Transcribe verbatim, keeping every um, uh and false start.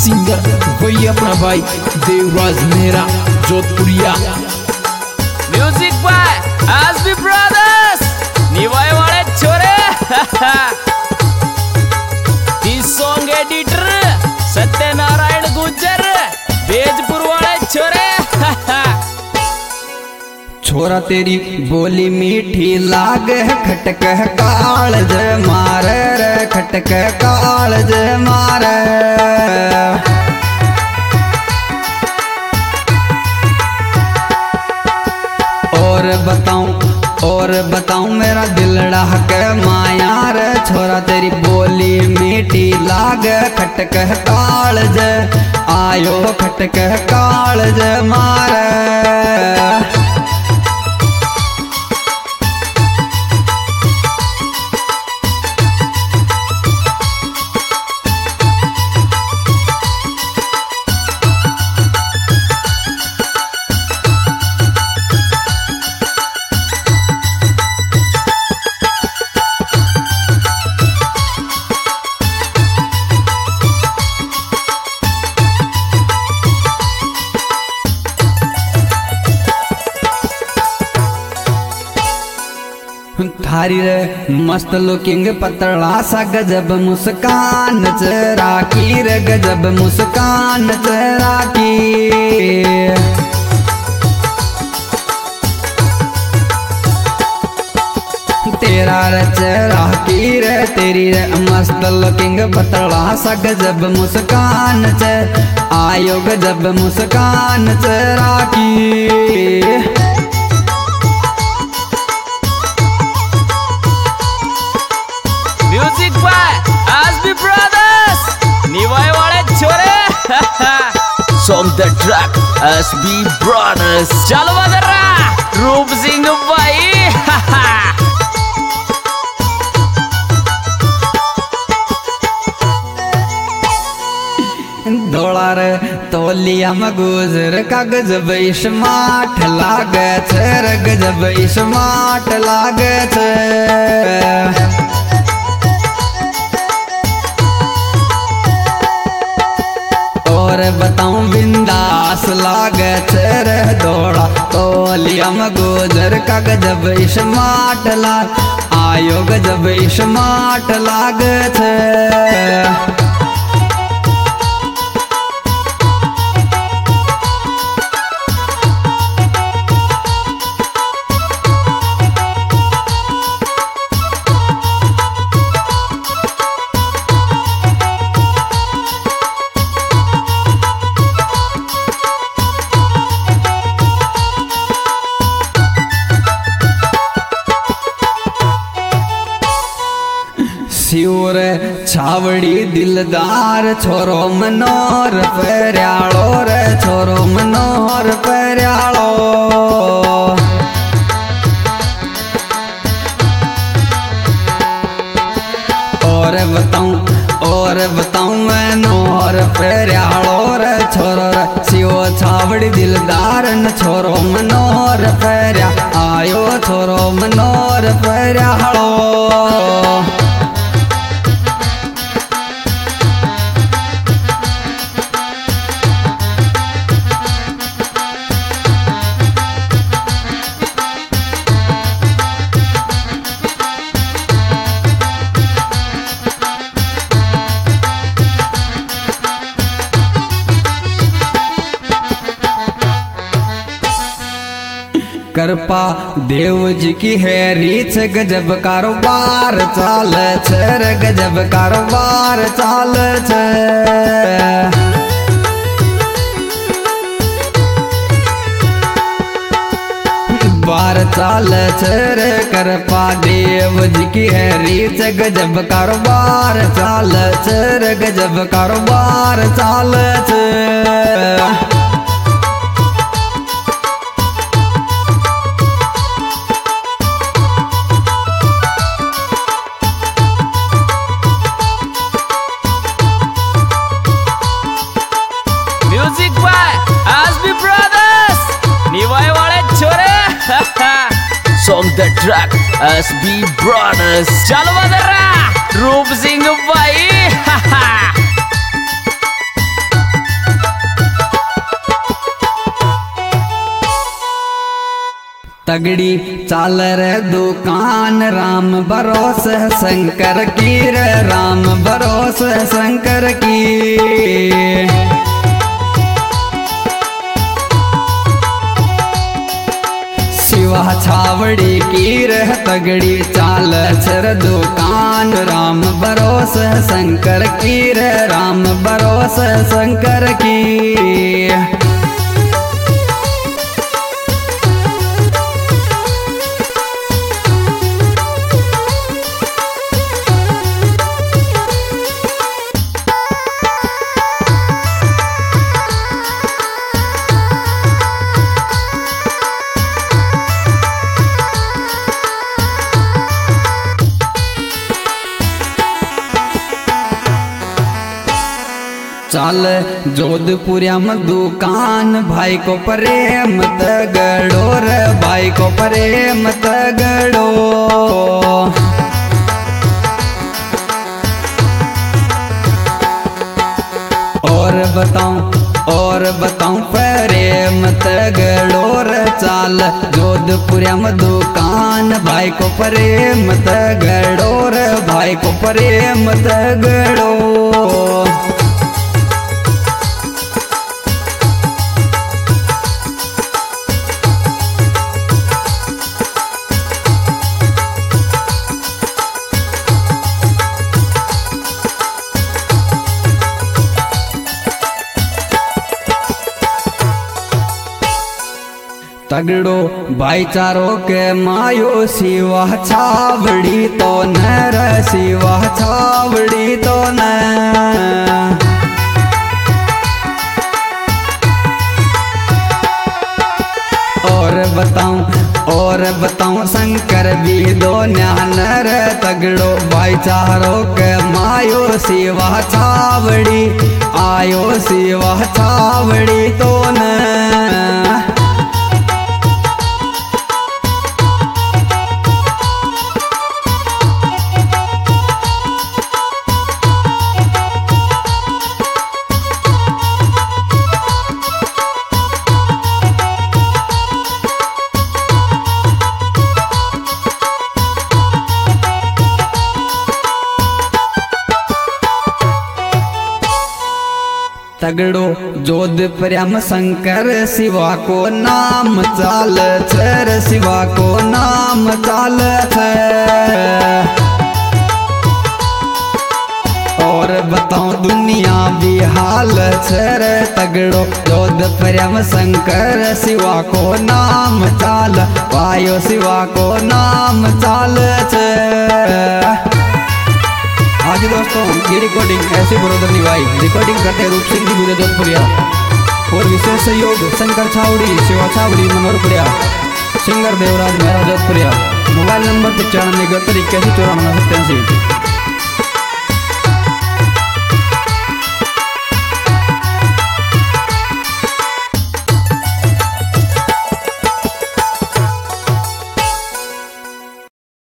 Singer वही अपना भाई Devraj Mehra Jodhpuriya. Music by SB brothers Niwai वाले छोरे। This song editor Satyanarayan Gujjar Bejpur वाले छोरे। छोरा तेरी बोली मीठी लागे खटक कालज मारे रे खटक कालज मारे। और बताऊं और बताऊं मेरा दिलड़ा के माया रे छोरा तेरी बोली मीठी लागे खटक कालज आयो खटक कालज मारे। थारी रे मस्त लुकिंग पतला सा गजब मुस्कान चेहरा की रे गजब मुस्कान चेहरा की। तेरा रे चेहरा की रे तेरी रे मस्त लुकिंग पतला सा गजब मुस्कान चे आयो गजब मुस्कान चेहरा की। Music by SB brothers Niwai वाले छोरे। Song the track SB brothers चलो बदरा रूप सिंह भाई। धोला रे तोलिया में गुजर का गजब इस्माट लागे छे रे गजब इस्माट लागे छे। और बताऊं बिंदास लागे छे रे दौड़ा तोलिया में गुजर का गजब इस्माट लाग आयो गजब इस्माट लागे छे। सियोर छावड़ी दिलदार छोरो मनोर पेरियालो रे छोरो मनोर पेरियालो। और बताऊं और बताऊं मैं नोर पेरियालो रे छोरो रे सियो छावड़ी दिलदार न छोरो मनोर पेरिया आयो छोरो मनोर पेरियालो। कृपा देव जी की है रीच गजब कारोबार चाल छे रे गजब कारोबार चाल छे। बार चाल छे रे कृपा देव जी की है रीच गजब कारोबार चाल छे रे गजब कारोबार चाल छे। Music by SB brothers Niwai वाले छोरे। Song the track SB brothers चलो बदरा रूप सिंह भाई। तगड़ी चाल रे दुकान राम भरोस है शंकर की रे राम भरोस है शंकर की। शिवा छावड़ी की रह तगड़ी चाल छर दुकान राम भरोस है शंकर की रे राम भरोस है शंकर की। चाल जोधपुरिया में दुकान भाई को प्रेम तगड़ो रे भाई को प्रेम तगड़ो। और बताऊं और बताऊं प्रेम तगड़ो रे चाल जोधपुरिया में दुकान भाई को प्रेम तगड़ो रे भाई को प्रेम तगड़ो। तगड़ो भाईचारो के मायो शिवा छावड़ी तो नर शिवा छावड़ी तो न। और बताऊं और बताऊं शंकर भी दो नर तगड़ो भाईचारो के मायो शिवा छावड़ी आयो शिवा छावड़ी तो न। तगड़ो जोधपुरिया में शंकर शिवा को नाम चाल छर शिवा को नाम चाल छे। और बताऊं दुनिया भी हाल छर तगड़ो जोधपुरिया में शंकर शिवा को नाम चाल वायो शिवा को नाम चाल छे। आज दोस्तों ये रिकॉर्डिंग ऐसे बरोदर निभाई रिकॉर्डिंग करते रूप सिंह जी जोधपुरिया और विशेष सहयोग Shankar Chhawri Shiva Chhawri Manoharpuriya singer Devraj Mehra Jodhpuriya. Mobile number पचानवे इकहत्तर इक्यासी चौरानवे सत्तासी।